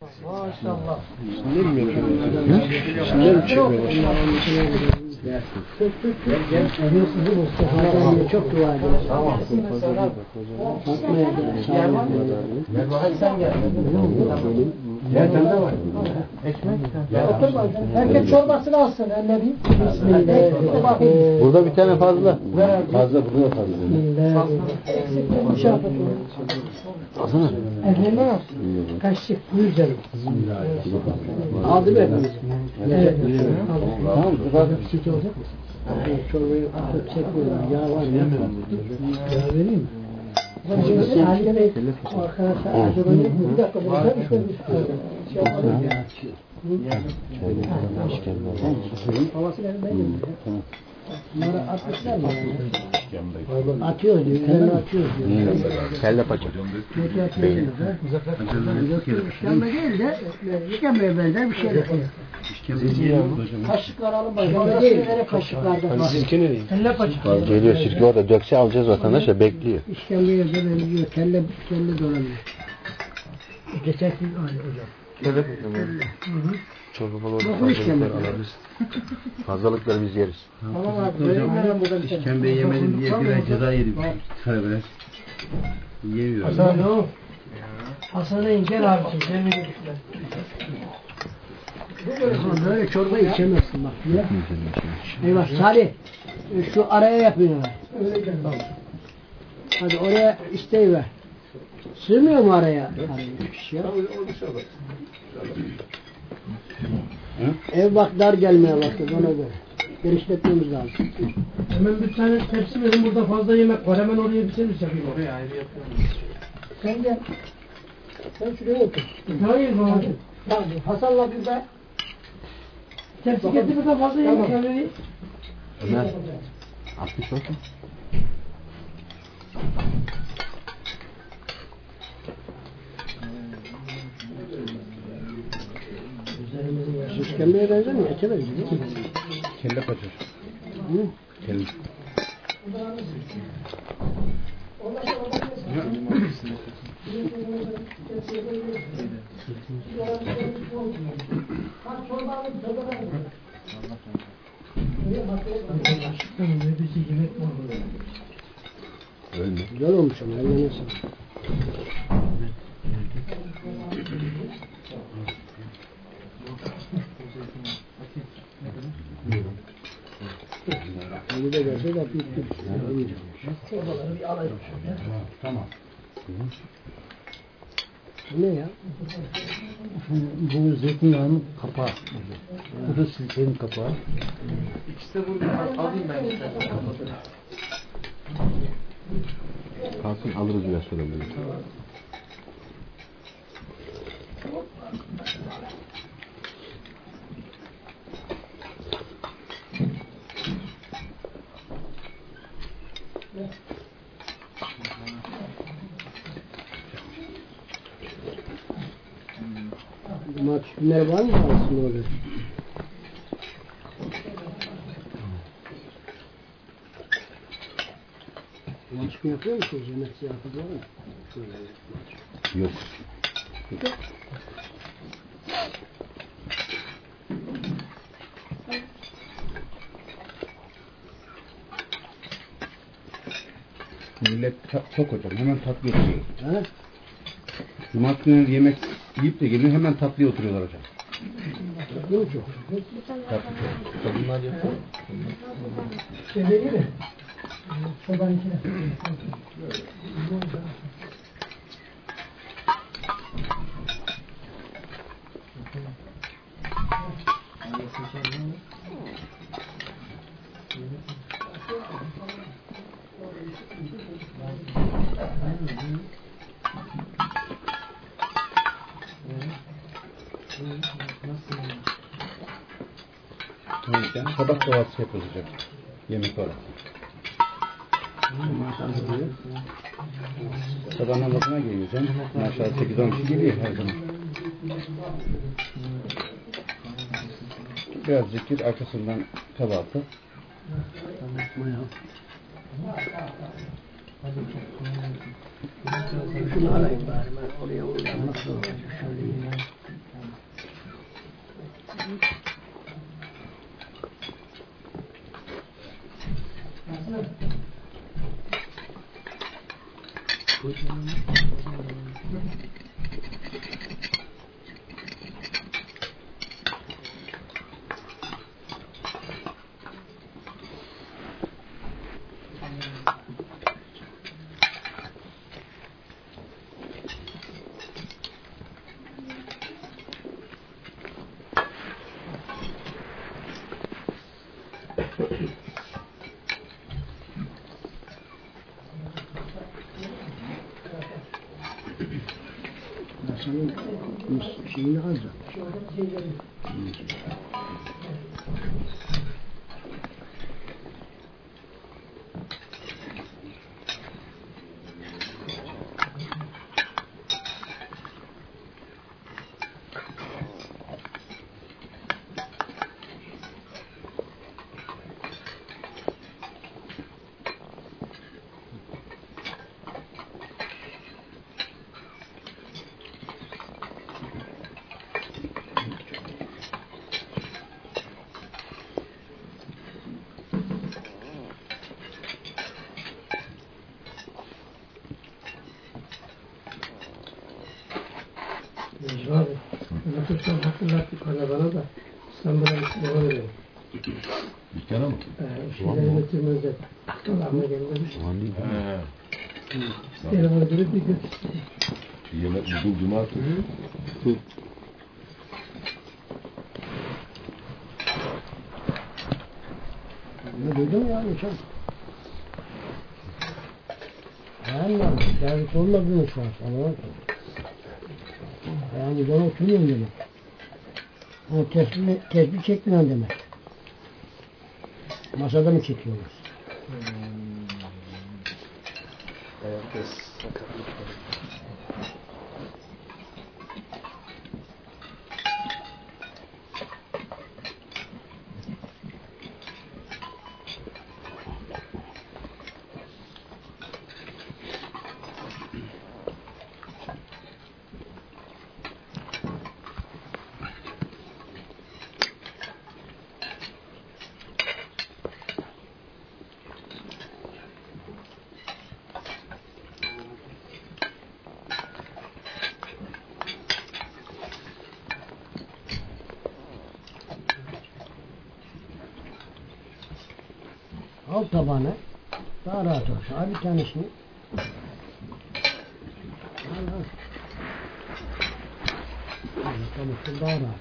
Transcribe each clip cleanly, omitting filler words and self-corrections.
Maşallah. Şimdi mi yapıyorsun? Şimdi mi çıkıyor? Çok dua ediyoruz. Tamam. Sen gel. Yerden de var. Ekmek. Oturma. Herkes çorbasını alsın. Elleri. Bismillah. Burada bir tane fazla. Fazla, burada da fazla. Bismillah. Eksikten bir şey yapalım. Fazla mı? Ellerine al. Kaşık. Buyur canım. Aldım hepimiz. Evet. Tamam. Süt olacak mı? Çorbayı atıp çekmiyorlar. Yağ var ya. Yağ vereyim mi? Arkadaşlar acaba bir dakika bakar mısınız? Havası gelmeye geliyor. Bunları atmışlar mı? Atıyor diyor. Kendini atıyor diyor. Kelle paça. İşkembe değil de işkembeye benzer bir şey yapıyor. Kaşıklar alın bakalım. Kaşıklardan. Sizinki ne değil? Kelle paça. Geliyor sirke orada. Dökse alacağız vatandaş da bekliyor. İşkembeye de benziyor. Kelle dolanıyor. Geçen gün aynı hocam. Kelle paça. Çorba falan fazlalıkları alabiliriz. Fazlalıkları biz yeriz. Hocam İşkembeyi yemedim diye bir ay ceza yedim. Tövbe. Yemiyorum. Hasan'ın gel abicim. Böyle çorba içemezsin bak. Ya. Eyvah Salih. Şu araya yapıyorlar. Hadi oraya isteyiver. Sığmıyor mu araya? Ev bak dar gelmeye başladı ona göre. Genişletmemiz lazım. Hemen bir tane tepsi verin, burada fazla yemek var. Hemen oraya bir servis yapayım. Oraya ayrı yapıyorum. Sen gel. Sen şuraya otur. Hayır babacığım. Tamam. Hasan'la bir de Tepsi getir, burada fazla yemek var. Ömer. 60 olsun. İşkembeye benzemiyor. Ete benziyor. Kelle paça. Kelle. Güzel olmuş ama. Ellenirsin. Bunu da gelse de büyük çorbaları bir alayım şöyle. Tamam. Bu ne ya? Bu zeytinyağının kapağı. Bu da sirkenin kapağı. İkisi de burada. Alayım ben istersen. Kalsın alırız biraz sonra bunu. Matüsünler var mı aslında orada? Matüsünü yapıyor musunuz? Yemek siyafı var mı? Yok. Millet çok hocam. Hemen tatlıya oturuyor. Ha? Cumartesi günü yemek yiyip de geliyor. Hemen tatlıya oturuyorlar hocam. Yok çok. Tatlı çok. Kadınlar yapıyor. Şey değil mi? Çoban içine. Yani sabah kahvaltısı yapıyoruz hocam. Yemek olarak. Sabah namazına geliyor hocam. Maşallah 8-10 kişi geliyor her zaman. Biraz zikir, arkasından kahvaltı. Şunu alayım bari ben oraya uğrayayım. Nasıl olacak? Şöyle yiyeyim. Senin şeyini az da. Necmi abi. Anlatırsan hatırlattık bana da. Sen bana bir devam edelim. Dükkana mı? Şeyleri getirmezler. Aktarlarına gelmemiş. Ulan değil mi? Telefon edilip bir gün. Yemek bugün cumartesi. Ne duydun ya geçen? Anladım. Yani sormadığını şu an. Anlamadım. Yani ben oturmuyorum demek. O tesbih çekmiyorum demek. Masada mı çekiyorlar? Evet, sakatlık var. Al tabağına. Daha rahat olsun. Al bir tanesini. Al al. Tamam, daha rahat.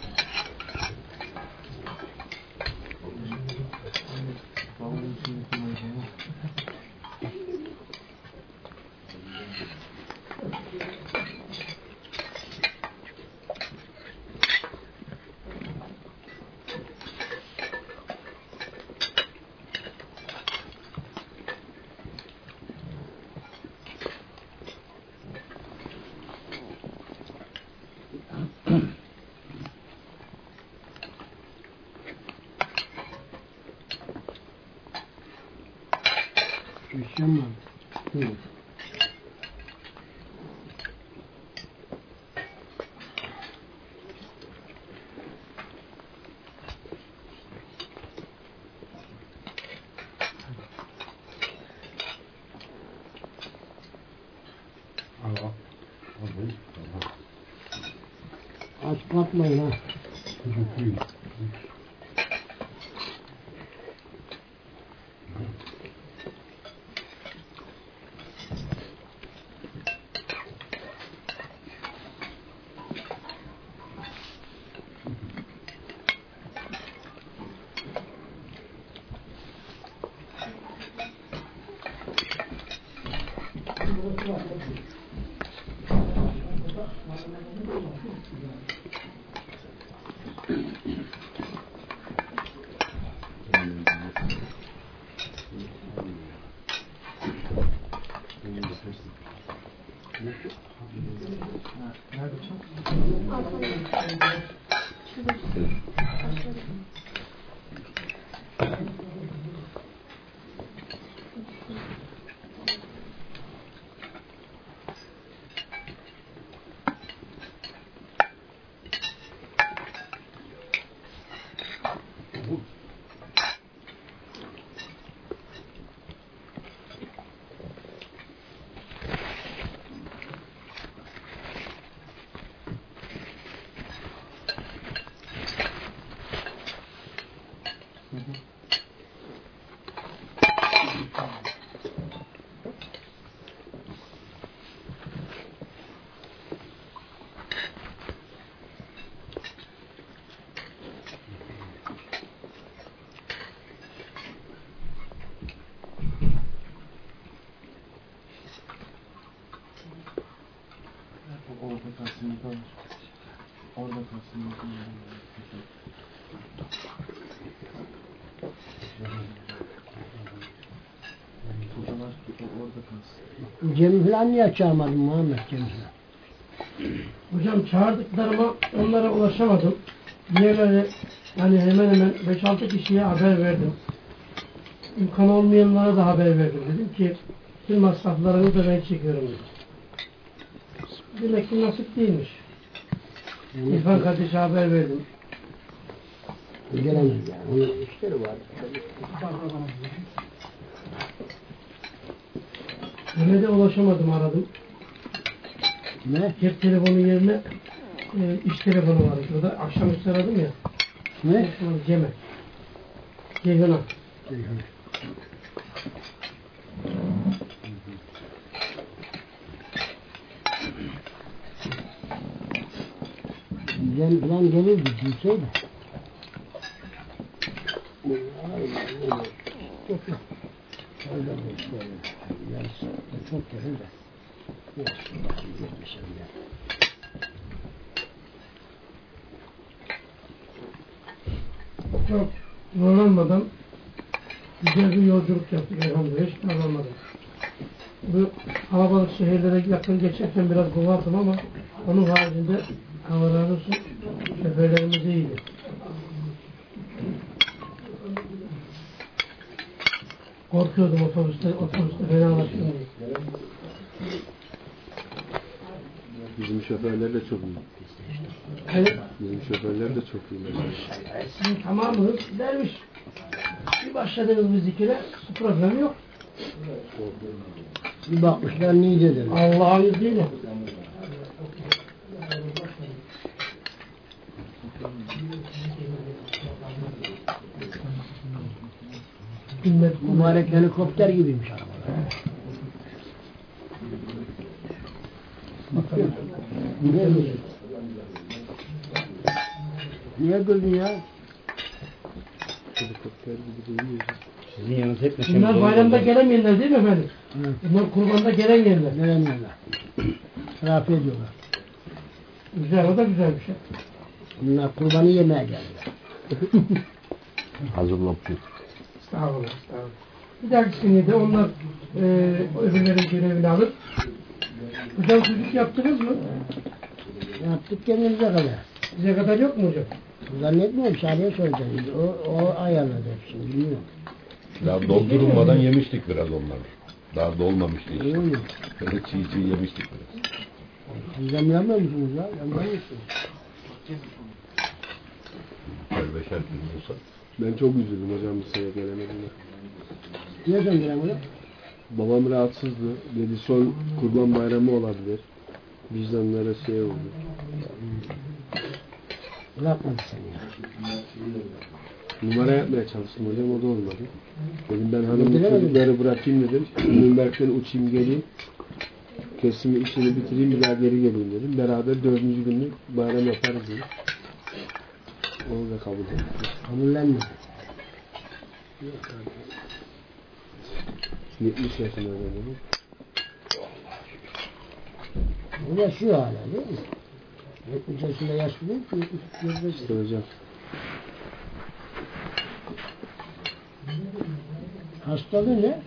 Düşeceğim ben. Hı. Aç kalkmayın ha. Orada kalsın. Hocalar orada kalsın. Cem'i falan niye çağırmadın Muhammed Cem'i falan? Hocam çağırdıklarıma onlara ulaşamadım. Diğerleri yani hemen hemen 5-6 kişiye haber verdim. İmkan olmayanlara da haber verdim. Dedim ki tüm masraflarını da ben çekiyorum dedim. Demek ki nasip değilmiş. İrfan kardeşe haber verdim. Gelemez yani. Onun işleri var. Mehmet'e ulaşamadım, aradım. Ne? Cep telefonu yerine iş telefonu var. Şurada akşamüstü aradım ya. Ne? Cem'e. Ceyhun'a. Cem falan gelirdi bilseydi. Çok yok. Öyle bir şey. Yarısı çok gelir de. Yok. Gelmişim ya. Çok zorlanmadan güzel bir yolculuk yaptık elhamdülillah. Hiç zorlanmadan. Bu kalabalık şehirlere yakın geçerken biraz bunaldım ama onun haricinde Allah razı olsun şoförlerimiz iyiydi. Korkuyordum otobüste fenalaştım diye. Bizim şoförler de çok iyi. Evet. Bizim şoförler de çok iyi. Sizin tamamınız dermiş. Bir başladınız bir zikire, problem yok. Bir bakmışlar Niğde'de. Allah'ın izniyle. Mübarek helikopter gibiymiş arabalar. Niye güldün ya? Helikopter gibi değil mi? Sizin yanınız hep Bunlar bayramda gelemeyenler değil mi efendim? Hı. Bunlar kurbanda gelemeyenler. Veremiyorlar. Terapi ediyorlar. Güzel, o da güzel bir şey. Bunlar kurbanı yemeye geldiler. Hazırlamışız. Estağfurullah, estağfurullah. Bir dahaki senede onlar öbürlerin görevini alır. Hocam çocuk yaptınız mı? Yaptık kendimize kadar. Size kadar yok mu hocam? Zannetmiyorum Salih'e soracağız. O ayarladı hepsini bilmiyorum. Daha doldurulmadan yemiştik biraz onları. Daha dolmamıştı işte. Öyle mi? Böyle çiğ yemiştik biraz. Siz yamlamıyor musunuz ya? Yamlamıyor musunuz? Beşer gün olsa. Ben çok üzüldüm hocam bu sene gelemedim. Niye gönderemedin? Babam rahatsızdı. Dedi son kurban bayramı olabilir. Vicdanlara şey oldu. Bırakmadı seni ya. Numara yapmaya çalıştım hocam, o da olmadı. Dedim ben hanımın Gönderemedim. çocukları bırakayım dedim. Nürnberg'den uçayım geleyim. Kesimi işini bitireyim, bir daha geri geleyim dedim. Beraber 4. günü bayram yaparız dedim. Onu da kabul ettim. Kabullenmedi. 70 yaşında dedim. O yaşıyor hala değil mi? 70 yaşında yaşlı değil ki. 70 yaşında. İşte hocam. Hastalığı ne?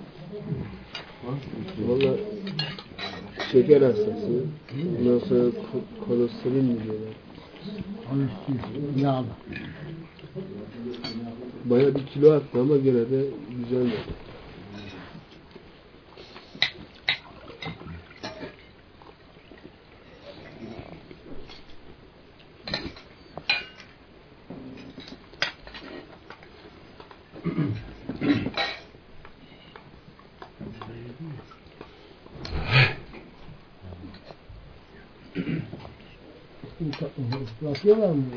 Valla şeker hastası. Ondan sonra kolesterol mi diyorlar. Yağlı. Baya bir kilo attı ama gene de güzel. Bakıyorlar mı?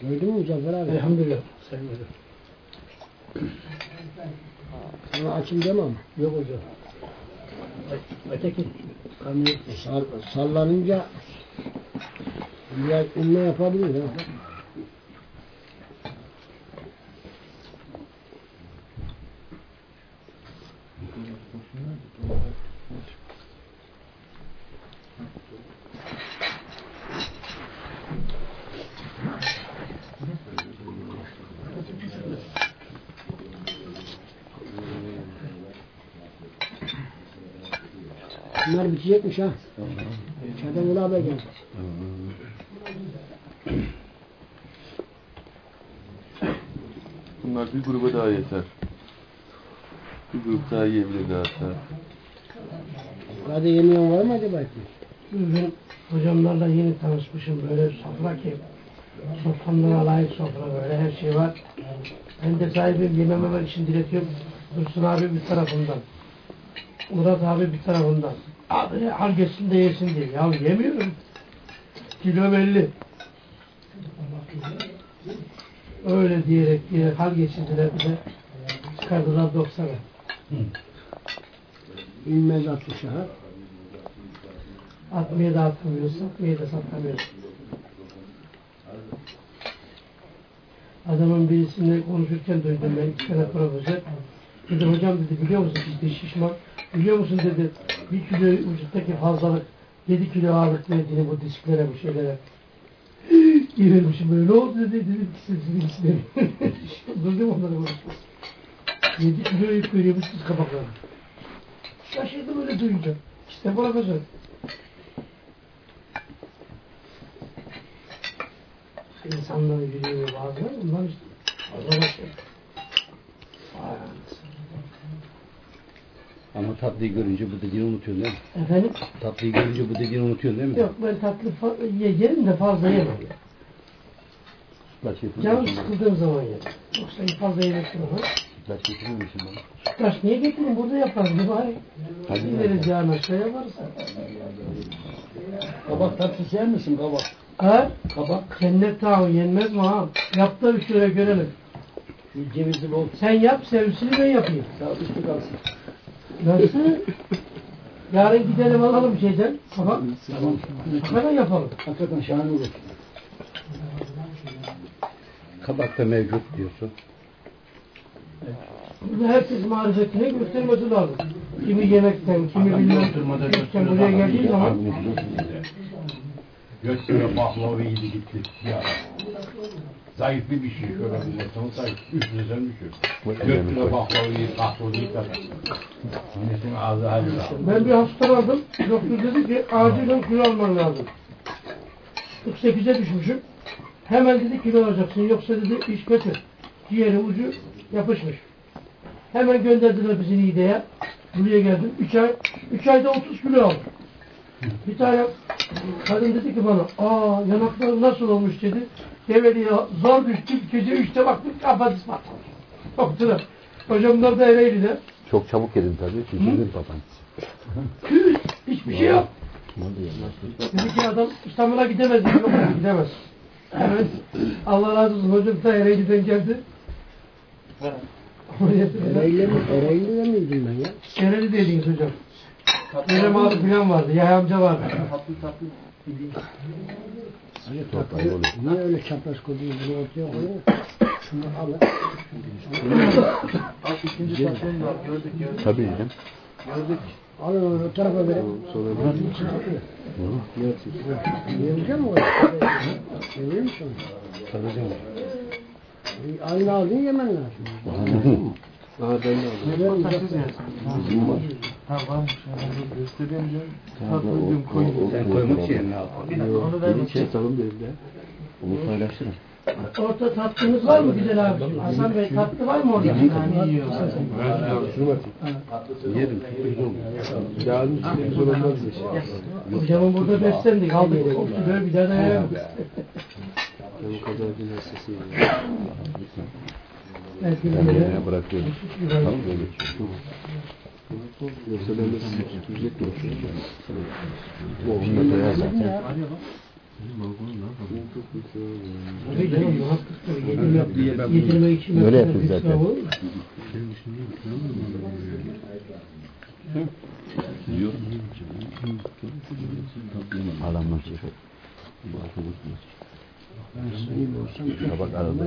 Duydun mu Muzaffer abi? Elhamdülillah. Sevmedim. Sana açım demem. Yok hocam. Öteki. Sallanınca biraz inme yapabilir ha. Bunlar bitecekmiş ha. Çadan ula haber geldi. Bunlar bir gruba daha yeter. Bir grup daha yiyebilirdi hatta. Hadi yemeyen var mı acaba? Bugün hocamlarla yeni tanışmışım. Böyle sofra ki. Soframdan layık sofra böyle her şey var. Ben de sahibim yemememek için diretiyorum. Dursun abi bir tarafından. Murat abi bir tarafından. Abi hal geçsin de yesin diye. Ya yemiyorum. Kilo belli. Öyle diyerek hal geçirdiler bize. Çıkardılar 90'a. İnmez 60'a. Atmaya da atamıyoruz, satmaya da satamıyoruz. Adamın birisiyle konuşurken duydum ben 2 sene profesör. Dedi hocam dedi biliyor musun bizde şişman. Biliyor musun dedi 1 kilo vücuttaki fazlalık 7 kilo ağırlık verdiğini bu disklere bu şeylere. İyi vermişim böyle ne oldu dedi sesini duydum onları konuşmak. 7 kilo yük veriyormuş siz kabaklarına. Şaşırdım öyle duyunca. İşte profesör. İnsanların yürüyor bazıları bundan işte fazla başlıyor. Ama tatlıyı görünce bu dediğini unutuyorsun değil mi? Efendim? Tatlıyı görünce bu dediğini unutuyorsun değil mi? Yok ben tatlı yerim de fazla yemem. Canım sıkıldığım zaman yerim. Yoksa fazla yemek yok. Sütlaç getirir misin bana? Sütlaç niye getirin? Burada yaparız. Ne bari? Hadi Gideriz yani aşağı yaparız. Kabak tatlısı yer misin kabak? Ha? Kabak. Cennet tağı yenmez mi ha? Yap da bir şöyle görelim. Cevizli bol. Sen yap servisini ben yapayım. Sağ üstü kalsın. Nasıl? Yarın gidelim alalım şeyden. Kabak. Tamam. Hemen yapalım. Hakikaten şahane olur. Kabak da mevcut diyorsun. Burada herkes marifetine göstermesi lazım. Kimi yemekten, kimi bilmem. Sen buraya geldiğin zaman Göstere baklava yedi gitti. Ya. Zayıf bir şey. Şöyle bir insan zayıf. Üstünüzden bir şey. Göstere baklava yedi. Kahve yedi kadar. Milletin ağzı hali lazım. ben bir hastalandım. Doktor dedi ki acilen kilo alman lazım. 48'e düşmüşüm. Hemen dedi kilo alacaksın. Yoksa dedi iş kötü. Ciğeri ucu yapışmış. Hemen gönderdiler bizi Niğde'ye. Buraya geldim. 3 ayda 30 kilo aldım. Bir tane kadın dedi ki bana, yanakları nasıl olmuş dedi. Develiye zor düştüm. Gece 3'te baktım kafası patlamış. Doktora. Hocamlar da Ereğli'de. Çok çabuk yedin tabii. Çünkü papan. Hiçbir şey yok. Dedi ki adam İstanbul'a gidemez. Gidemez. Evet. Allah razı olsun. Hocam da Ereğli'den geldi. Ereğli'de miydim ben ya? Ereğli dediniz hocam. Benim abi falan vardı. Yahya amca vardı. Tatlı. Niye öyle çapraz koyduğunu bunu ortaya koyuyor? Şunu alın. Al ikinci tatlını da gördük. Tabii yedim. Gördük. Alın onu o tarafa verin. Sonra Yiyecek mi o? Yiyecek misin? Aynı aldın yemen lazım. Aha ben de aldım. Ha varmış. Göstereyim diyorum. Tatlıyı diyorum koyayım. Sen koymak için ne yapalım? Onu vermek için. Satalım dedi de. Onu paylaştırın. Orta tatlınız var mı güzel abi? Hasan Bey tatlı var mı orada? Yerim. Yarın işte bir sorun olmaz bir şey. Hocamın burada beslendik. Aldık. O kiloyu bir daha dayanamam. Ben bu kadar bir hastası Yemeğe bırakıyorum. Tamam böyle. Yoksa ben de sizi tutacak mı? Bu onunla doyar zaten. Tabii canım muhakkak tabii. Yedirme içime. Öyle yapıyor zaten. Adamlar şey. Tabak arada.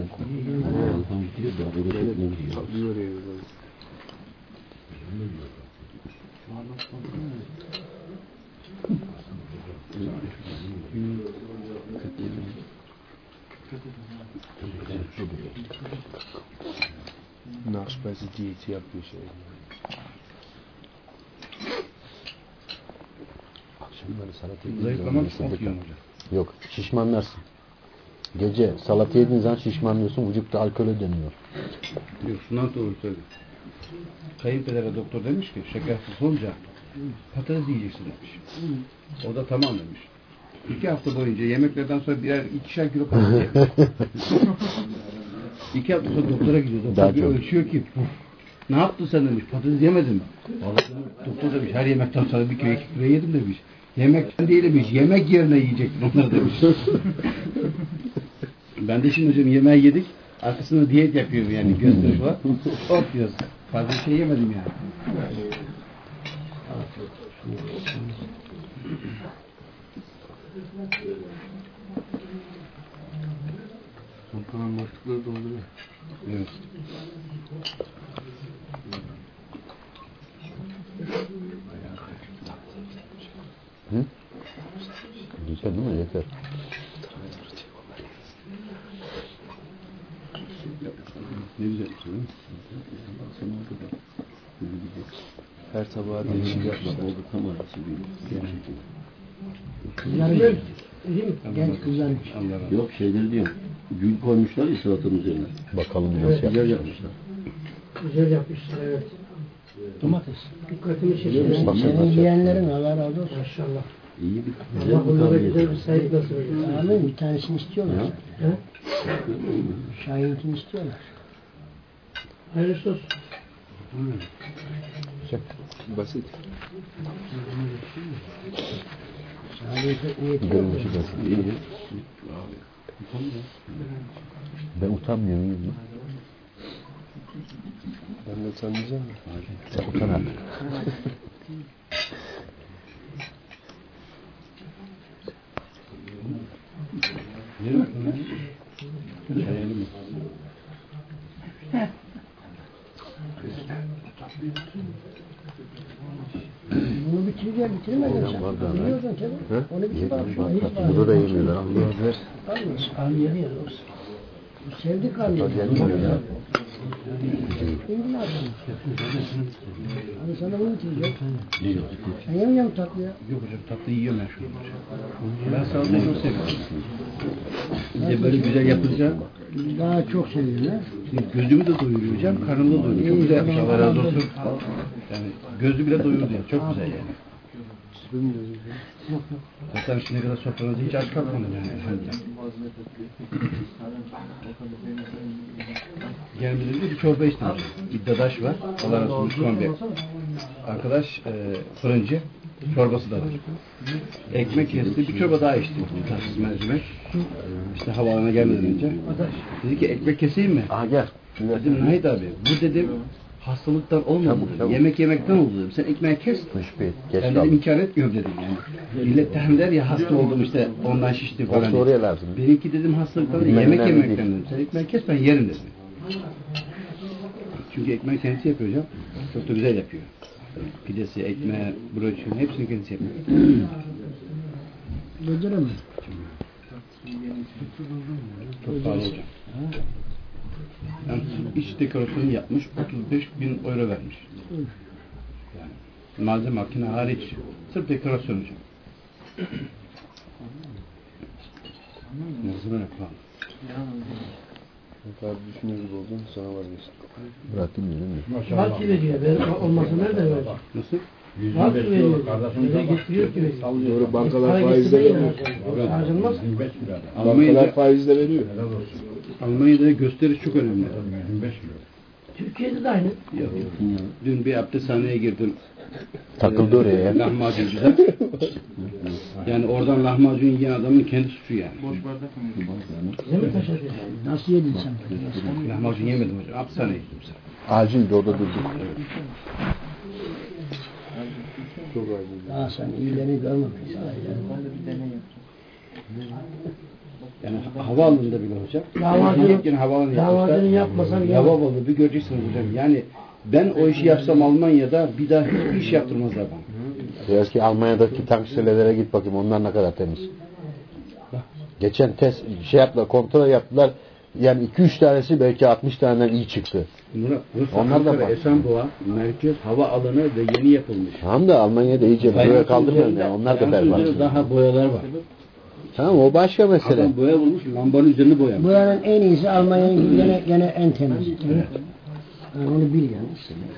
Nachspeise diyeti yapıyor şey. Akşamları salata yediğin Zayıflamak zaman çok yiyorum hocam. Yok, şişmanlarsın. Gece salata yediğin zaman şişmanlıyorsun, vücutta alkole dönüyor. Yok şundan doğru söylüyor. Kayınpedere doktor demiş ki şeker hastası olunca patates yiyeceksin demiş. O da tamam demiş. 2 hafta boyunca yemeklerden sonra ikişer kilo patates yemiş. 2 hafta sonra doktora gidiyor. Daha Doktor bir çok. ölçüyor ki ne yaptın sen demiş. Patates yemedin mi? Vallahi doktor demiş her yemekten sonra 1 kilo 2 kilo yedim demiş. Yemekten değil demiş. Yemek yerine yiyecektin onları demiş. Ben de şimdi hocam yemeği yedik. Arkasında diyet yapıyorum yani gösteriş var. Çok diyoruz. Fazla şey yemedim yani. Son kalan başlıkları dolduruyor. Evet. Hı? Güzel değil mi? Yeter. Ne güzel bir şey değil mi? Her tabağa değişik yapmak. Kızlar genç kızlarmış. Yok şeyleri diyorum. Gül koymuşlar ya salatanın üzerine. Bakalım nasıl Güzel yapacak. yapmışlar. Güzel yapmışlar evet. Domates. Dikkatimi çekiyor. Senin yiyenlerin Allah razı olsun. Maşallah. İyi bir Allah onlara güzel bir sahip nasip ediyor. Amin. Bir tanesini istiyorlar. He? Şahinkini istiyorlar. Hayırlısı olsun. Basit. Şahit niyeti yok. Görünüşü de. Ben utanmıyorum. Değil mi? Ben de utanmayacağım mı? Sen utan artık. Bunu bitirmedin sen. Var da, Biliyordun tabii. Onu bitir bak şuna. Hiç var. Burada da yemiyorlar. Allah ver. Almıyoruz. Almıyor olsun. Sevdik almıyor. Gelmiyor. İndin ağzını. Hadi sana bunu bitireceğim. Sen yemiyor musun tatlı ya? Yok hocam tatlı yiyorum ben şu an. Ben salatayı çok seviyorum. Bir de böyle güzel yapınca Daha çok seviyorum ha. gözümü de doyuruyor hocam, karnımı da doyuruyor. Çok güzel yapmış Allah razı olsun. Yani gözü bile doyurdu yani. Çok güzel yani. Zaten şimdiye kadar sofranızda hiç aç kalkmadın yani. Geldiğimizde bir çorba içtim hocam. Bir dadaş var. Allah razı olsun Müslüman bir arkadaş fırıncı. Çorbası da var. Ekmek kesti. Bir çorba daha içtim. Tatsız mercimek. İşte havaalanına gelmeden önce. Dedi ki ekmek keseyim mi? Aha gel. Dedim Nahit abi. Bu dedim hastalıktan olmadı. Çabuk. Yemek yemekten oldu dedim. Sen ekmeği kes. Müşbih. Geç Ben dedim kaldım. inkar etmiyorum dedim yani. Millet de der ya hasta oldum işte ondan şişti falan. Olsa oraya lazım. Benimki dedim hastalıktan değil, Bilmem yemek önemli yemekten değil. dedim. Sen ekmeği kes ben yerim dedim. Çünkü ekmeği kendisi yapıyor hocam. Çok da güzel yapıyor. Pidesi, ekmeği, broçunu hepsini kendisi yapıyor. Beceremem. Çok pahalı hocam. Yani iç dekorasyonu yapmış 35.000 euro vermiş. Yani malzeme makine hariç sırf dekorasyon hocam. Malzeme ne pahalı. Abi düşünür gibi oldun sonra vazgeçtim. Bıraktım değil mi? Bak ki veriyor. Ben olmasa nereden verecek? Nasıl? Bak ki veriyor. Nereye getiriyor ki veriyor. Doğru bankalar Para faizle getirmeyin veriyor. ya. Harcanmaz. Bankalar Almanya'da, faizle veriyor. Almanya'da gösteriş çok önemli. Türkiye'de de aynı. Dün bir abdesthaneye girdim. Takıldı oraya ya. Lahmacuncuda. Yani oradan lahmacun yiyen adamın kendi suçu yani. Bize mi taşıdı? Nasıl yedin sen? Lahmacun yemedim hocam. Hapishaneye gittim sen. Acildi orada durduk. Çok acil. Daha sen iyilerini görmemişsin. Yani havaalanında bile hocam. Lahmacun- havaalanı lahmacunu yapmasam yemem. Lavaboda bir göreceksiniz hocam. Yani ben o işi yapsam Almanya'da bir daha hiçbir iş yaptırmazlar bana. Belki Almanya'daki tank şelelere git bakayım onlar ne kadar temiz. Geçen test yaptılar, kontrol yaptılar. Yani 2-3 tanesi belki 60 taneden iyi çıktı. Murat, Onlar da Ankara, bak. Esenboğa merkez hava alanı ve yeni yapılmış. Tamam da Almanya'da iyice boya kaldırmıyor yani. Onlar da berbat. Daha boyalar var. Tamam o başka mesele. Adam boya vurmuş, lambanın üzerine boyamış. Buranın en iyisi Almanya'nın gene en temiz. Yani onu bil yani.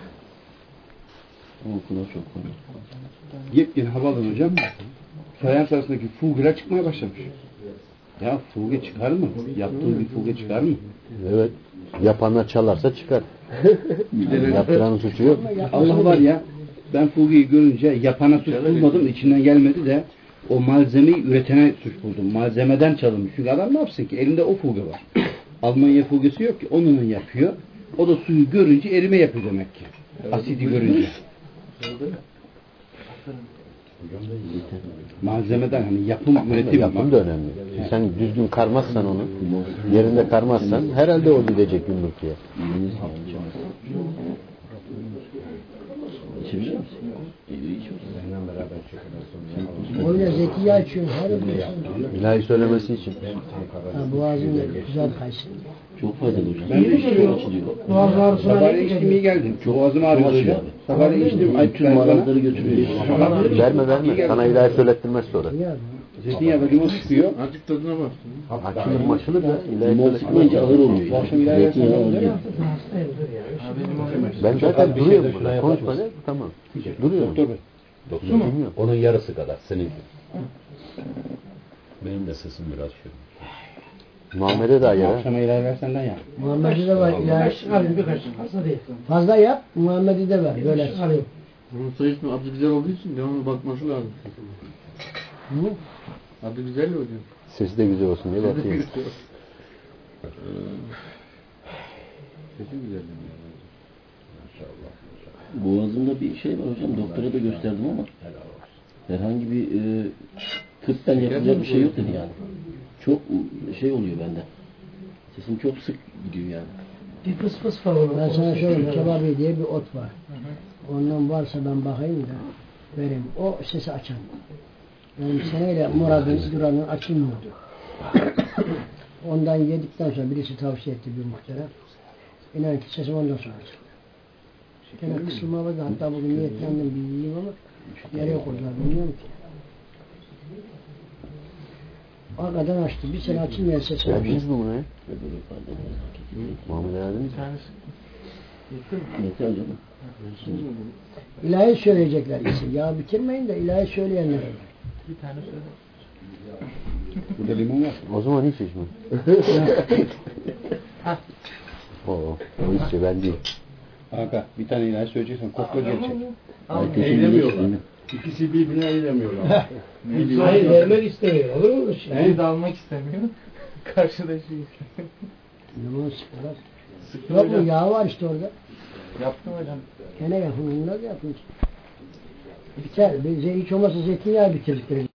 O kadar çok var. Yepyeni havaalanı hocam. Fayans arasındaki fugeler çıkmaya başlamış. Ya fuge çıkar mı? Yaptığı bir fuge çıkar mı? Evet. Yapanlar çalarsa çıkar. Yaptıranın suçu yok. Allah var ya, ben fugeyi görünce yapana suç bulmadım, içinden gelmedi de o malzemeyi üretene suç buldum. Malzemeden çalınmış. Çünkü adam ne yapsın ki? Elinde o fuge var. Almanya fugesi yok ki. Onunla yapıyor. O da suyu görünce erime yapıyor demek ki. Asidi görünce. Malzemeden hani yapım üretim. Yapım da önemli. Sen düzgün karmazsan onu, yerinde karmazsan herhalde o gidecek yumrukluya. İçebilir misin? Benden beraber Öyle zeytinyağı içiyorum. Hadi biliyorsun. İlahi söylemesi için. Boğazın güzel kaysın. Çok faydalı hocam. Ben de içiyorum. Boğaz ağrısına ne Sabahleyin içtim iyi geldim. Boğazım ağrıyor açıyor hocam. abi. Sabahleyin içtim. Bütün marazları götürüyor. Verme. Sana ilahi söylettirmez sonra. Zeytinyağı ve limon sıkıyor. Azıcık tadına bak. Açılır maçılır da ilahi Limon söylettirmez. sıkmayınca ağır oluyor. Bu akşam ilahi versen ne olacak? Ben zaten duruyorum burada. Konuşma ne? Tamam. Duruyorum. Doktor bey. Doktor mu? Onun yarısı kadar seninki. Benim de sesim biraz şey. Muhammed'e daha yara. Akşama ilahi versenden ya. Muhammed'e de var. Yani Alayım birkaç fazla değil. fazla yap. Muhammed'e de ver. Böyle. Alayım. Bunun sayısının adı güzel olduğu için devamlı bakması lazım. Hı? Adı güzel ya hocam. Sesi de güzel olsun diye bakıyorum. Sesi güzel. Boğazımda bir şey var hocam. Doktora da gösterdim ama herhangi bir tıbben yapılacak bir şey yok dedi yani. Çok şey oluyor bende. Sesim çok sık gidiyor yani. Bir fıs fıs falan. Ben sana söyleyeyim. Kebabi diye bir ot var. Ondan varsa ben bakayım da vereyim. O sesi açan. Yani seneyle Murad'ın, Duran'ın açılmıyordu. Ondan yedikten sonra birisi tavsiye etti bir muhterem. İnan ki sesim ondan sonra açıldı. Gene kısılma vardı. Hatta bugün niyetlendim bir yiyeyim ama nereye koydular bilmiyorum ki. Arkadan açtı. Bir sene açılmayan sesi açtı. Verdiniz mi bunu ya? Muhammed'e verdiniz mi? Yeter canım. İlahi söyleyecekler ise. Ya bitirmeyin de ilahi söyleyenler var. Burada limon var. O zaman hiç içme. O işçi ben değil. Kanka bir tane ilahi söyleyeceksen kokla gelecek. Eylemiyorlar. İkisi birbirine eylemiyorlar. Hayır vermek istemiyor. Olur mu? Biri de almak istemiyor. Karşıdaki Limon sıkılar. Yok mu? Yağ var işte orada. yaptım hocam. Gene yapın. Bunlar da yapın. Biter. Hiç olmazsa zeytinyağı bitirdikleri.